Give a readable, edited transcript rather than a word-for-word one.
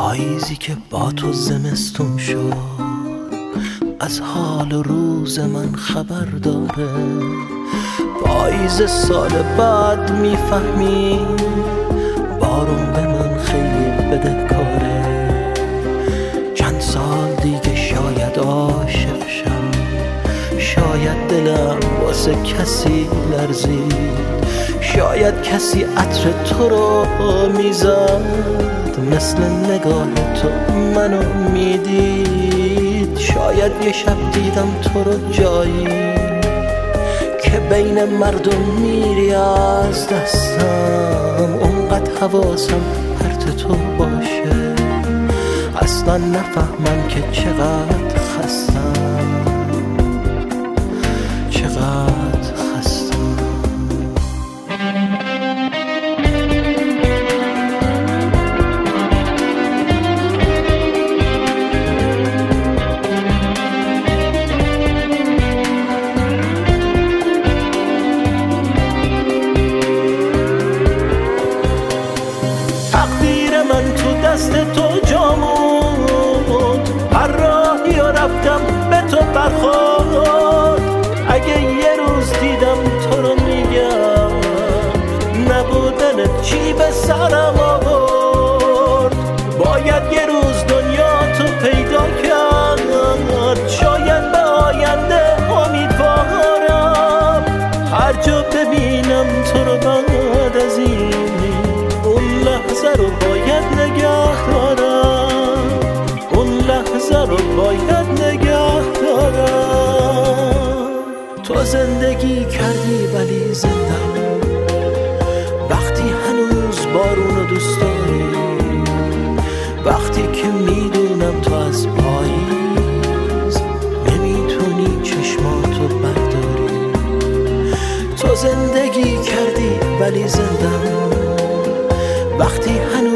پاییزی که با تو زمستون شد از حال روز من خبر داره. پاییز سال بعد میفهمی بارون به من خیلی بدهکاره. چند سال دیگه شاید عاشق شم، شاید دلم واسه کسی لرزید، شاید کسی عطر تو رو میزد مثل نگاه تو منو میدید. شاید یه شب دیدم تو رو جایی که بین مردم میری از دستم. اونقدر حواسم پرت تو باشه اصلا نفهمم که چقدر خستم، چقدر خستم. تقدیر من تو دست تو جامون، هر راهی رو رفتم به تو برخورد. اگه یه روز دیدم تو رو میگم نبودنت چی به سرم آورد. باید یه روز دنیا تو پیدا کرد، شاید به آینده امیدوارم. هر جا ببینم تو رو بعد از این اون لحظه رو باید نگه دارم، اون لحظه رو باید نگه دارم. تو زندگی کردی ولی زندم، وقتی هنوز بارون رو دوست داری، وقتی که میدونم تو از پاییز نمیتونی چشماتو برداری. تو زندگی کردی ولی زندم، وقتی هنوز